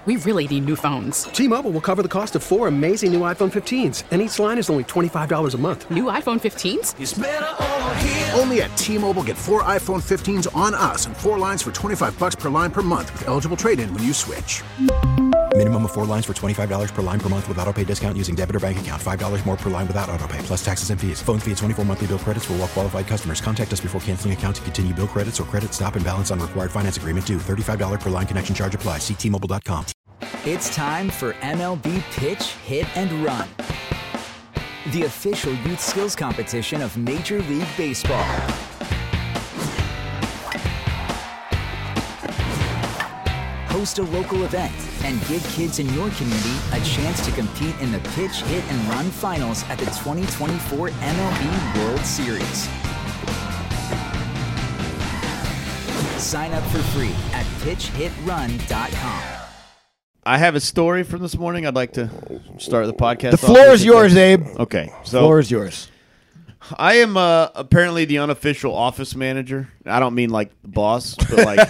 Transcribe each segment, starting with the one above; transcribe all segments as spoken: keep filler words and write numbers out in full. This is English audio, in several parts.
We really need new phones. T-Mobile will cover the cost of four amazing new iPhone fifteens, and each line is only twenty-five dollars a month. New iPhone fifteens? It's better over here. Only at T-Mobile, get four iPhone fifteens on us and four lines for twenty-five dollars per line per month with eligible trade-in when you switch. Minimum of four lines for twenty-five dollars per line per month with autopay discount using debit or bank account. five dollars more per line without autopay, plus taxes and fees. Phone fee at twenty-four monthly bill credits for well-qualified customers. Contact us before canceling account to continue bill credits or credit stop and balance on required finance agreement due. thirty-five dollars per line connection charge applies. See T Mobile dot com. It's time for M L B Pitch, Hit, and Run, the official youth skills competition of Major League Baseball. Host a local event and give kids in your community a chance to compete in the Pitch, Hit, and Run finals at the twenty twenty-four M L B World Series. Sign up for free at pitch hit run dot com. I have a story from this morning. I'd like to start the podcast. The floor is yours, Abe. Okay. So the floor is yours. I am uh, apparently the unofficial office manager. I don't mean like the boss, but like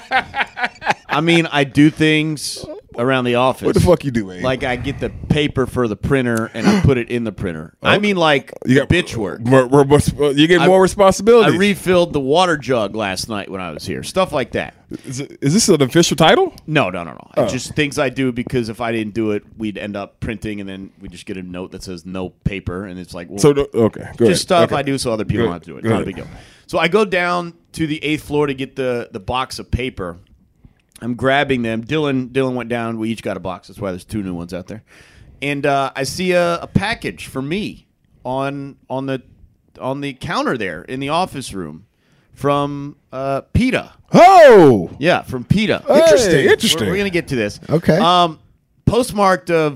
I mean I do things around the office. What the fuck you do, Abe? Like I get the paper for the printer and I put it in the printer. Okay. I mean like you got bitch work. More, more, more, you get more I, responsibility. I refilled the water jug last night when I was here. Stuff like that. Is, it, is this an official title? No, no, no, no. Oh. It's just things I do because if I didn't do it, we'd end up printing and then we just get a note that says no paper and it's like, well, so okay, go just ahead. stuff okay. I do so other people go don't have to do it. It's go not ahead. a big deal. So I go down to the eighth floor to get the, the box of paper. I'm grabbing them. Dylan Dylan went down. We each got a box. That's why there's two new ones out there. And uh, I see a, a package for me on on the on the counter there in the office room from uh, PETA. Oh, yeah, from PETA. Hey, interesting. Interesting. We're, we're gonna get to this. Okay. Um, postmarked of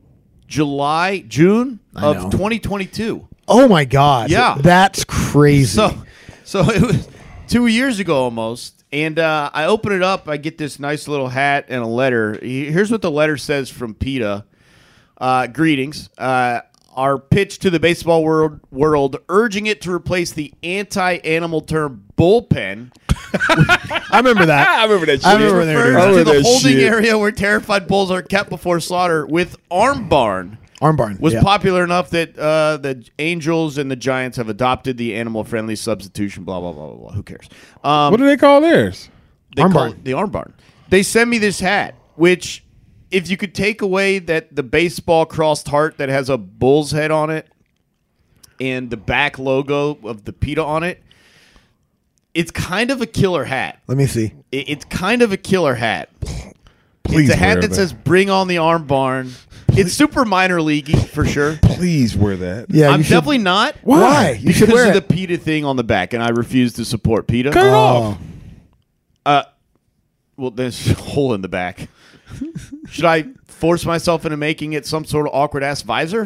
July, June I of know. twenty twenty-two. Oh my God. Yeah. That's crazy. So, so it was two years ago almost. And uh, I open it up. I get this nice little hat and a letter. Here's what the letter says from PETA. Uh, greetings. Uh, our pitch to the baseball world, world, urging it to replace the anti-animal term bullpen. I remember that. I remember that shit. I remember they were doing Refers that. to the that holding shit. area where terrified bulls are kept before slaughter with arm barn. Arm barn. Was yeah. popular enough that uh, the Angels and the Giants have adopted the animal-friendly substitution, blah, blah, blah, blah, blah. Who cares? Um, What do they call theirs? They Arm call barn. it the arm barn. They send me this hat, which if you could take away that the baseball crossed heart that has a bull's head on it and the back logo of the PETA on it, it's kind of a killer hat. Let me see. It, it's kind of a killer hat. Please it's a hat wear that, that. says "Bring on the arm barn." It's super minor leaguey for sure. Please wear that. Yeah, I'm you should- definitely not. Why? Why? You Because should wear of it. the PETA thing on the back, and I refuse to support PETA. Cut it Oh. off. Uh, well, there's a hole in the back. Should I force myself into making it some sort of awkward ass visor?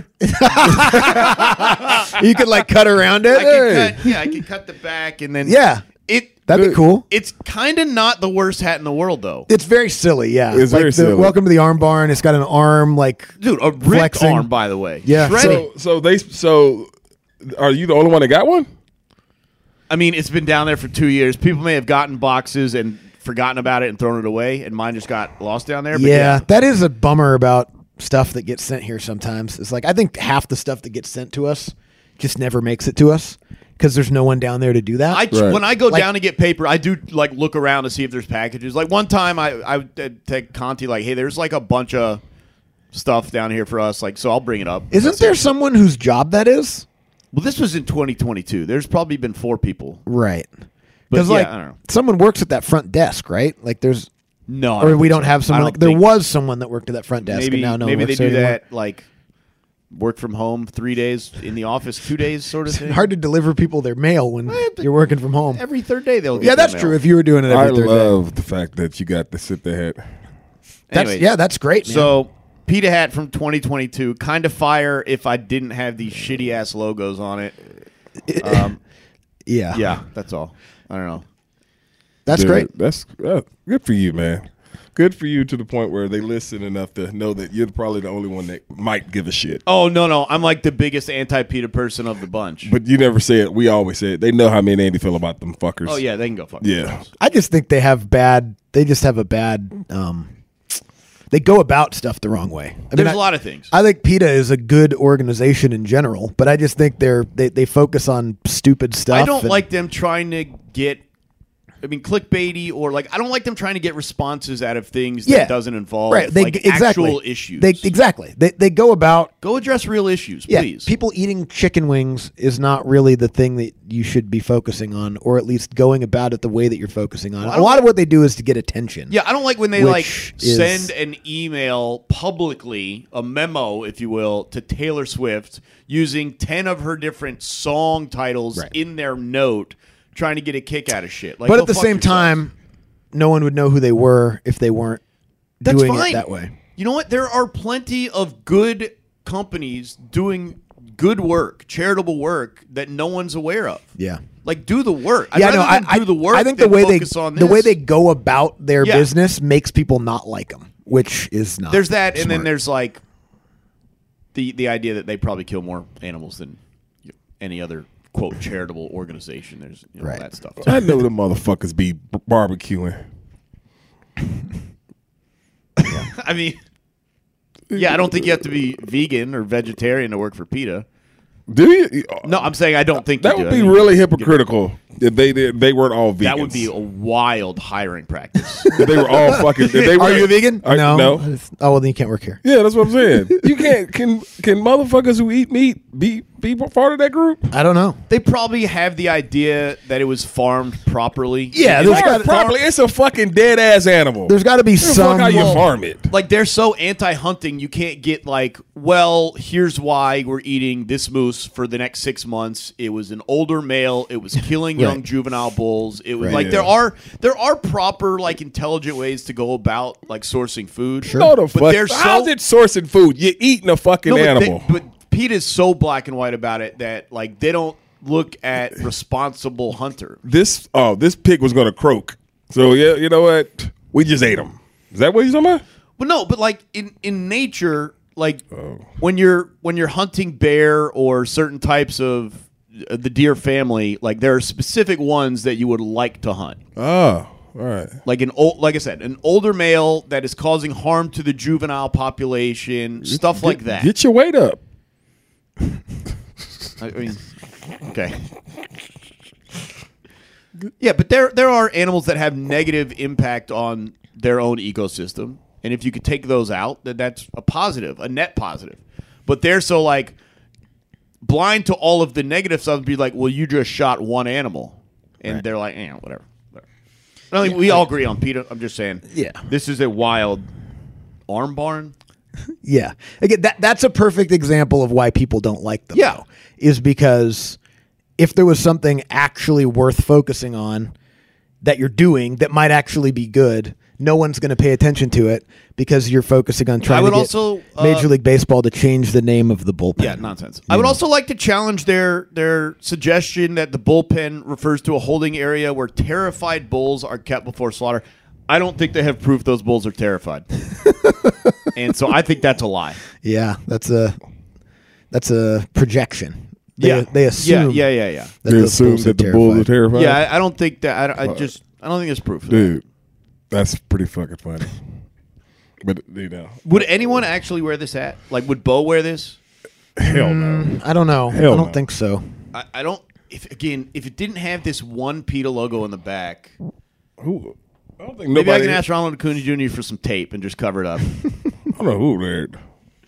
You could like cut around it. I can cut, yeah, I can cut the back and then Yeah. it. That'd be cool. It's kind of not the worst hat in the world, though. It's very silly, yeah. It's like very the, silly. Welcome to the arm barn. It's got an arm like Dude, a ripped flexing. arm, by the way. Yeah. Shredded. So, so they, so are you the only one that got one? I mean, it's been down there for two years. People may have gotten boxes and forgotten about it and thrown it away, and mine just got lost down there. But yeah, yeah. that is a bummer about stuff that gets sent here sometimes. It's like I think half the stuff that gets sent to us just never makes it to us because there's no one down there to do that. I, Right. When I go Like- down to get paper, I do like look around to see if there's packages. Like one time, I I would take Conti like, hey, there's like a bunch of stuff down here for us. Like, so I'll bring it up. Isn't That's there it. someone whose job that is? Well, this was in twenty twenty-two. There's probably been four people. Right. But Because yeah, like I don't know. someone works at that front desk, right? Like there's, No, I or don't we think don't so. have I someone. don't Like there think- was someone that worked at that front desk, Maybe and now no one maybe they works do there anymore. that like work from home three days in the office, two days sort of It's thing. hard to deliver people their mail when but you're working from home. Every third day they'll get Yeah, their that's mail. true. If you were doing it every I third day. love the fact that you got to sit there. That's, Anyways, yeah, that's great. Man. So PETA hat from twenty twenty-two, kind of fire if I didn't have these shitty ass logos on it. Um, yeah, yeah, that's all. I don't know. that's Dude, great. That's uh, good for you, man. Good for you to the point where they listen enough to know that you're probably the only one that might give a shit. Oh no, no, I'm like the biggest anti-PETA person of the bunch. But you never say it. We always say it. They know how me and Andy feel about them fuckers. Oh yeah, they can go fuck Yeah. themselves. I just think they have bad. They just have a bad. Um, they go about stuff the wrong way. I There's mean, a I- lot of things. I think PETA is a good organization in general, but I just think they're they, they focus on stupid stuff. I don't and- like them trying to get, I mean, clickbaity or like, I don't like them trying to get responses out of things that Yeah. doesn't involve right. They like exactly. actual issues. They exactly. They they go about Go address real issues, yeah. please. People eating chicken wings is not really the thing that you should be focusing on, or at least going about it the way that you're focusing on. Well, I a don't lot like- of what they do is to get attention. Yeah, I don't like when they Which like is- send an email publicly, a memo, if you will, to Taylor Swift using ten of her different song titles Right. in their note, trying to get a kick out of shit. Like, but go at the fuck same yourself. time, no one would know who they were if they weren't That's doing fine. it that way. You know what? There are plenty of good companies doing good work, charitable work that no one's aware of. Yeah. Like, do the work. I'd Yeah, no, rather I, them I do the work. I think the than way they focus on the this. way they go about their Yeah. business makes people not like them, which is not. There's that, and then smart. there's like the the idea that they probably kill more animals than you know, any other quote charitable organization. There's you know, Right. that stuff. I know the motherfuckers be b- barbecuing. I mean, yeah, I don't think you have to be vegan or vegetarian to work for PETA. Do you? No, I'm saying I don't think That you would do. be I think really hypocritical if they did, they weren't all vegans. That would be a wild hiring practice. If they were all fucking. If they were, Are you a vegan? Are- no. no. Oh well, then you can't work here. Yeah, that's what I'm saying. You can't. Can can motherfuckers who eat meat be be part of that group? I don't know. They probably have the idea that it was farmed properly. Yeah, It's there's like- gotta- Probably it's a fucking dead ass animal. There's got to be What the some. fuck how you well, farm it? like they're so anti-hunting, you can't get like, well, here's why we're eating this moose for the next six months. It was an older male. It was killing young Right. juvenile bulls. It was Right. like Yeah. there are there are proper like intelligent ways to go about like sourcing food. Sure, No, the but fuck. they're so How's it sourcing food? You're eating a fucking no, but, animal. they, but Pete is so black and white about it that like they don't look at responsible hunter. this oh, this pig was gonna croak. So yeah, you know what? We just ate him. Is that what you're talking about? Well, no, but like in, in nature, like Oh. when you're when you're hunting bear or certain types of uh, the deer family, like there are specific ones that you would like to hunt. Oh, all right. Like an old, like I said, an older male that is causing harm to the juvenile population, stuff like that. Get your weight up. I mean, okay. Yeah, but there there are animals that have negative impact on their own ecosystem, and if you could take those out, then that's a positive, a net positive. But they're so like blind to all of the negative stuff, and be like, well, you just shot one animal, and they're like, eh, whatever. whatever. I mean, we all agree on PETA. I'm just saying, Yeah. this is a wild arm barn. Yeah. Again, that that's a perfect example of why people don't like them. Yeah. though, is because if there was something actually worth focusing on that you're doing that might actually be good, no one's going to pay attention to it because you're focusing on trying would to get also, uh, Major League Baseball to change the name of the bullpen. Yeah, nonsense. I would also like to challenge their their suggestion that the bullpen refers to a holding area where terrified bulls are kept before slaughter. I don't think they have proof those bulls are terrified, and so I think that's a lie. Yeah, that's a that's a projection. They, yeah, they assume. Yeah, yeah, yeah, yeah. That They those assume bulls are that the bulls are terrified. terrified. Yeah, I, I don't think that. I, I just I don't think there's proof. Of that. Dude, that's pretty fucking funny. But you know, Would anyone actually wear this hat? Like, would Bo wear this? hell no. I don't know. Hell I don't no. think so. I, I don't. If again, if it didn't have this one PETA logo in the back, Who? I don't think maybe nobody. I can ask Ronald Acuna Junior for some tape and just cover it up. I don't know who there.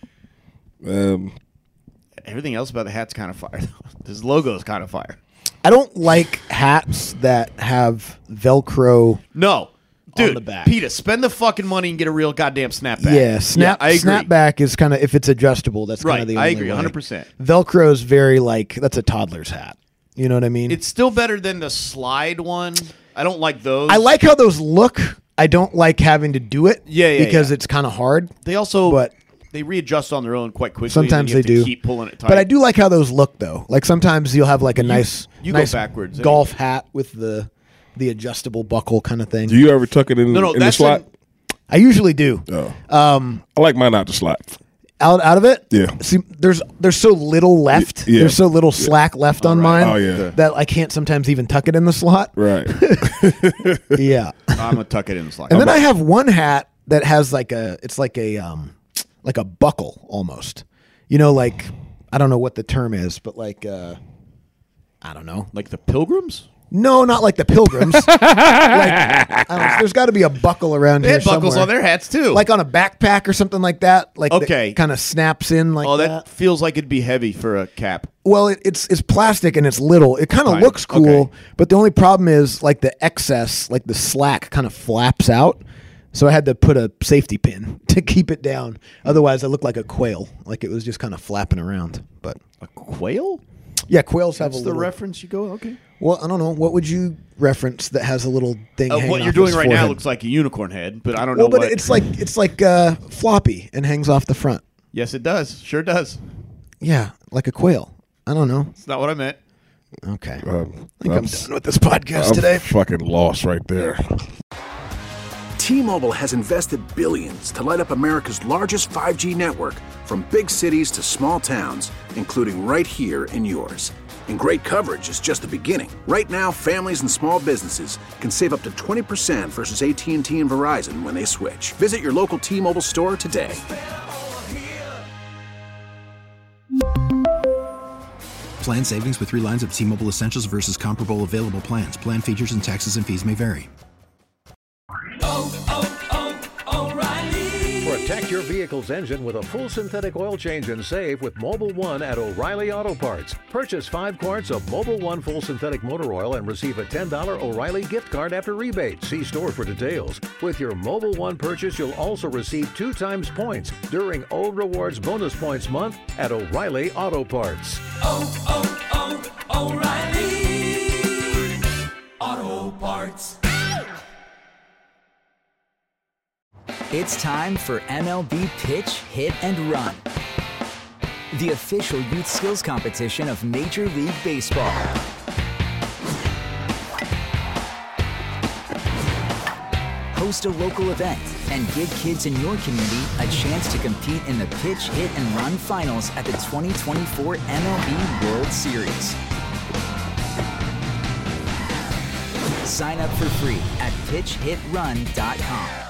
Um, Everything else about the hat's kind of fire. This logo is kind of fire. I don't like hats that have Velcro. No, dude, the back. PETA, spend the fucking money and get a real goddamn snapback. Yeah, snap. I agree. Snapback is kind of if it's adjustable. That's kind Right, of the I only agree, way. one hundred percent. Velcro is very like that's a toddler's hat. You know what I mean? It's still better than the slide one. I don't like those. I like how those look. I don't like having to do it. Yeah, yeah, because yeah. it's kind of hard. They also, but- they readjust on their own quite quickly. Sometimes and you they have to do. Keep pulling it tight. But I do like how those look though. Like sometimes you'll have like a nice, you go nice backwards golf hat with the the adjustable buckle kind of thing. do you ever tuck it in, No, no, in the that's slot? an- I usually do. Oh. Um, I like mine out the slot. out out of it. Yeah. See, there's there's so little left. Y- yeah. There's so little slack left on right. mine. Oh, yeah. That I can't sometimes even tuck it in the slot. Right. Yeah. I'm gonna tuck it in the slide. And then I have one hat that has like a it's like a um like a buckle almost. You know, like I don't know what the term is, but like uh I don't know. Like the Pilgrims? No, not like the Pilgrims. like, I don't know, there's got to be a buckle around They here had buckles somewhere. on their hats too. Like on a backpack or something like that. Like Okay. kind of snaps in like oh, that, that. feels like it'd be heavy for a cap. Well, it, it's it's plastic and it's little. It kind of Fine. looks cool, Okay. but the only problem is like the excess, like the slack, kind of flaps out. So I had to put a safety pin to keep it down. Otherwise, I looked like a quail, like it was just kind of flapping around. But A quail? yeah, quails have That's a the little. reference you go. Okay. Well, I don't know. What would you reference that has a little thing? Uh, hanging what you're off doing its right now forehead? looks like a unicorn head, but I don't Well, know but what. it's like it's like uh, floppy and hangs off the front. Yes, it does. Sure does. Yeah, like a quail. I don't know. It's not what I meant. Okay, Uh, I think I'm, I'm done with this podcast I'm today. fucking lost right there. T-Mobile has invested billions to light up America's largest five G network, from big cities to small towns, including right here in yours. And great coverage is just the beginning. Right now, families and small businesses can save up to twenty percent versus A T and T and Verizon when they switch. Visit your local T-Mobile store today. Plan savings with three lines of T-Mobile Essentials versus comparable available plans. Plan features and taxes and fees may vary. Protect your vehicle's engine with a full synthetic oil change and save with Mobil one at O'Reilly Auto Parts. Purchase five quarts of Mobil one full synthetic motor oil and receive a ten dollars O'Reilly gift card after rebate. See store for details. With your Mobil one purchase, you'll also receive two times points during O Rewards Bonus Points Month at O'Reilly Auto Parts. Oh, oh, oh, O'Reilly Auto Parts. It's time for M L B Pitch, Hit, and Run, the official youth skills competition of Major League Baseball. Host a local event and give kids in your community a chance to compete in the Pitch, Hit, and Run finals at the twenty twenty-four M L B World Series. Sign up for free at pitch hit run dot com.